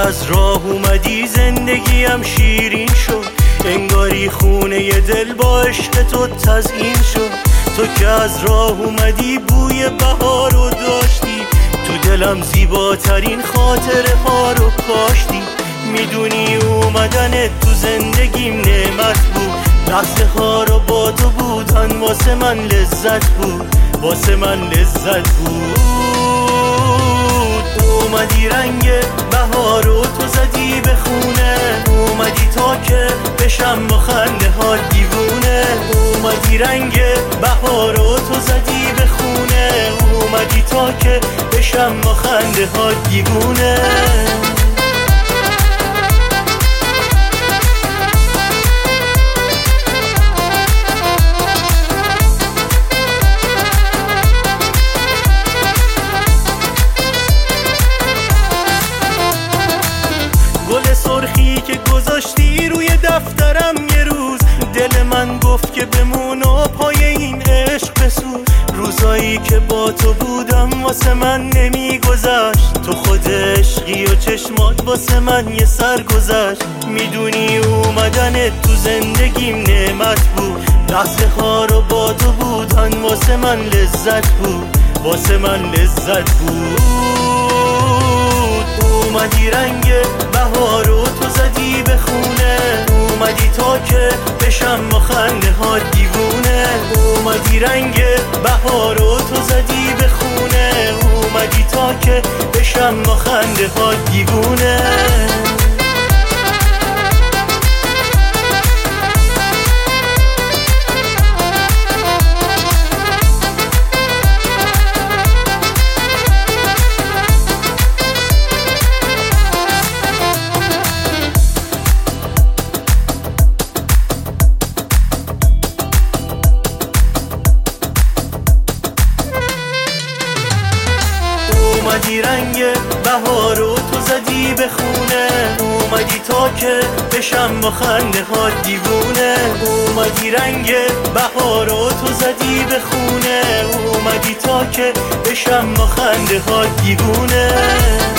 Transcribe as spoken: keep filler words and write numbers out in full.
از راه اومدی زندگیم شیرین شد، انگاری خونه دل با عشق تو تزیین شد. تو که از راه اومدی بوی بهار رو داشتی، تو دلم زیباترین خاطره ها رو کاشتی. میدونی اومدن تو زندگیم نعمت بود، لحظه ها رو با تو بودن واسه من لذت بود، واسه من لذت بود. اومدی رنگ بهار رو تو زدی به خونه، اومدی تا که بشم با خنده ها دیوونه. اومدی رنگ بهار رو تو زدی به خونه، اومدی تا که بشم با خنده ها دیوونه. گل سرخی که گذاشتی روی دفترم یه روز، دل من گفت که بمون و پای این عشق بسوز. روزایی که با تو بودم واسه من نمیگذشت، تو خود عشقی و چشمات واسه من یه سر گذشت. میدونی اومدن تو زندگیم نعمت بود، لحظه ها رو با تو بودن واسه من لذت بود، واسه من لذت بود. اومدی رنگ بهار رو تو زدی به خونه، اومدی تا که بشم با خنده ها دیوونه. اومدی رنگ بهار رو تو زدی به خونه، اومدی تا که بشم با خنده ها دیوونه. اومدی رنگ بهار رو تو زدی به خونه، اومدی تا که بشم با خنده ها دیوونه. اومدی رنگ بهار رو تو زدی به خونه، اومدی تا که بشم با خنده ها دیوونه.